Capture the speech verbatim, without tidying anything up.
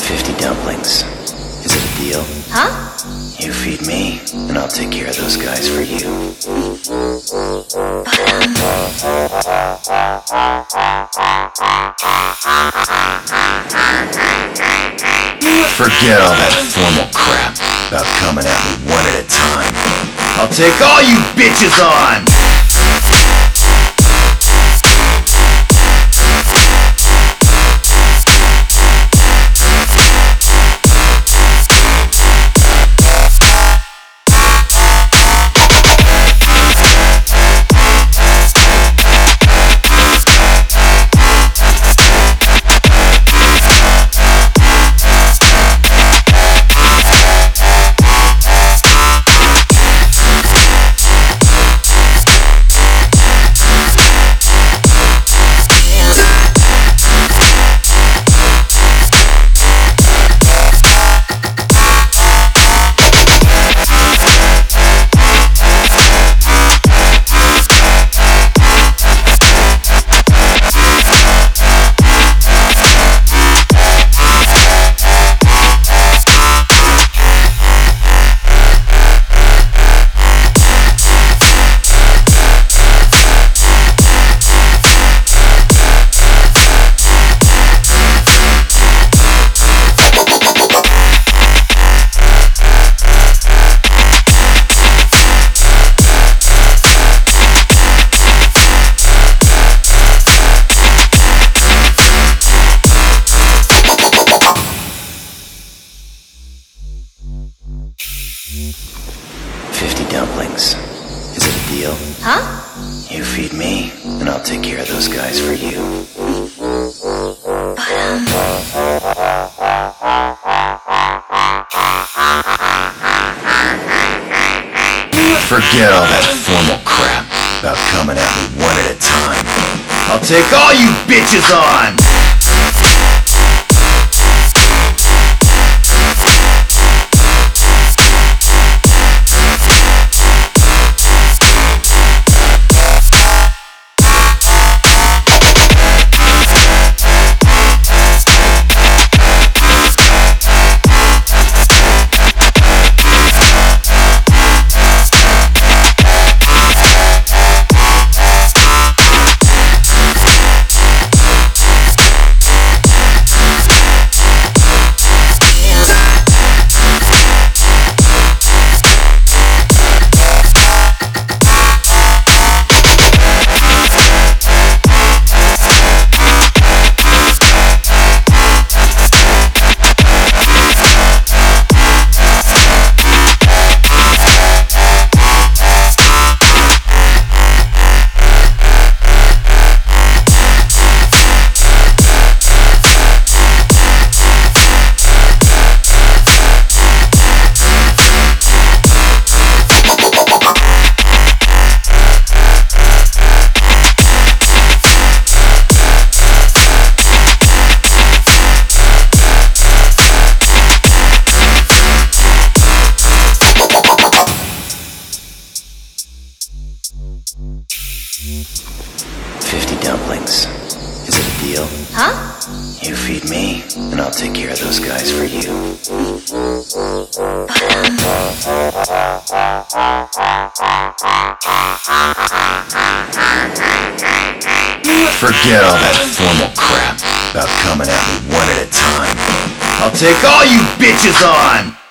Fifty dumplings. Is it a deal? Huh? You feed me, and I'll take care of those guys for you. But, um... Forget all that formal crap about coming at me one at a time. I'll take all you bitches on! Fifty dumplings. Is it a deal? Huh? You feed me, and I'll take care of those guys for you. But, um... Forget all that formal crap about coming at me one at a time. I'll take all you bitches on! Fifty dumplings. Is it a deal? Huh? You feed me, and I'll take care of those guys for you. But, um... Forget all that formal crap about coming at me one at a time. I'll take all you bitches on!